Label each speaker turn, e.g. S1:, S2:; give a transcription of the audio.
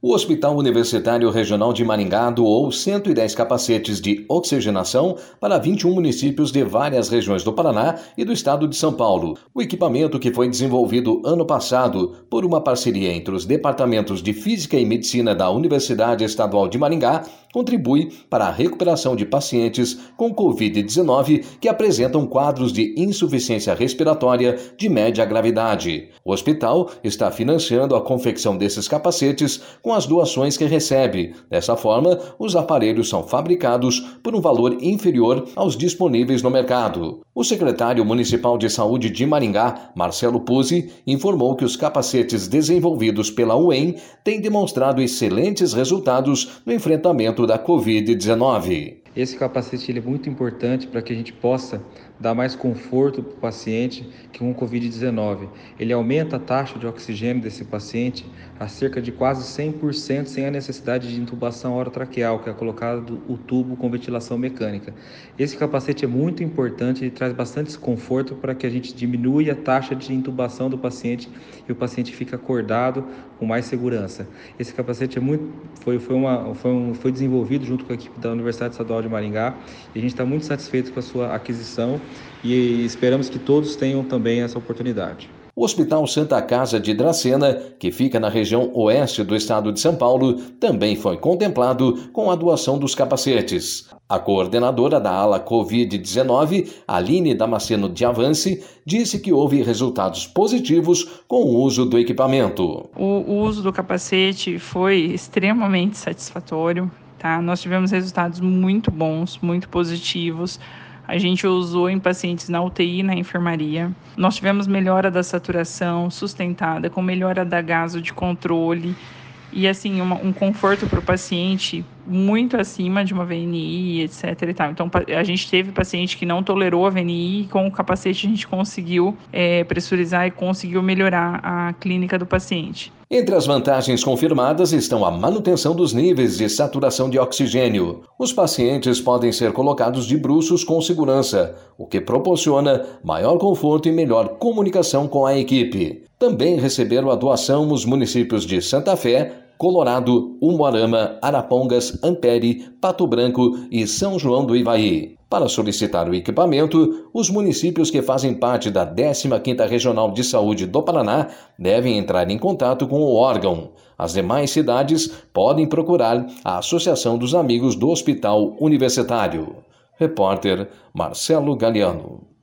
S1: O Hospital Universitário Regional de Maringá doou 110 capacetes de oxigenação para 21 municípios de várias regiões do Paraná e do estado de São Paulo. O equipamento, que foi desenvolvido ano passado por uma parceria entre os departamentos de Física e Medicina da Universidade Estadual de Maringá, contribui para a recuperação de pacientes com Covid-19 que apresentam quadros de insuficiência respiratória de média gravidade. O hospital está financiando a confecção desses capacetes com as doações que recebe. Dessa forma, os aparelhos são fabricados por um valor inferior aos disponíveis no mercado. O secretário municipal de saúde de Maringá, Marcelo Puzzi, informou que os capacetes desenvolvidos pela UEM têm demonstrado excelentes resultados no enfrentamento da Covid-19.
S2: Esse capacete é muito importante para que a gente possa dar mais conforto para o paciente que com Covid-19. Ele aumenta a taxa de oxigênio desse paciente a cerca de quase 100% sem a necessidade de intubação orotraqueal, que é colocado o tubo com ventilação mecânica. Esse capacete é muito importante e traz bastante desconforto para que a gente diminua a taxa de intubação do paciente e o paciente fica acordado com mais segurança. Esse capacete foi desenvolvido junto com a equipe da Universidade Estadual de Maringá e a gente está muito satisfeito com a sua aquisição e esperamos que todos tenham também essa oportunidade.
S1: O Hospital Santa Casa de Dracena, que fica na região oeste do estado de São Paulo, também foi contemplado com a doação dos capacetes. A coordenadora da ala Covid-19, Aline Damasceno de Avance, disse que houve resultados positivos com o uso do equipamento.
S3: O uso do capacete foi extremamente satisfatório. Nós tivemos resultados muito bons, muito positivos. A gente usou em pacientes na UTI, na enfermaria. Nós tivemos melhora da saturação sustentada, com melhora da gaso de controle e assim um conforto para o paciente muito acima de uma VNI, etc. e tal. Então, a gente teve paciente que não tolerou a VNI e com o capacete a gente conseguiu pressurizar e conseguiu melhorar a clínica do paciente.
S1: Entre as vantagens confirmadas estão a manutenção dos níveis de saturação de oxigênio. Os pacientes podem ser colocados de bruços com segurança, o que proporciona maior conforto e melhor comunicação com a equipe. Também receberam a doação os municípios de Santa Fé, Colorado, Umuarama, Arapongas, Ampere, Pato Branco e São João do Ivaí. Para solicitar o equipamento, os municípios que fazem parte da 15ª Regional de Saúde do Paraná devem entrar em contato com o órgão. As demais cidades podem procurar a Associação dos Amigos do Hospital Universitário. Repórter Marcelo Galiano.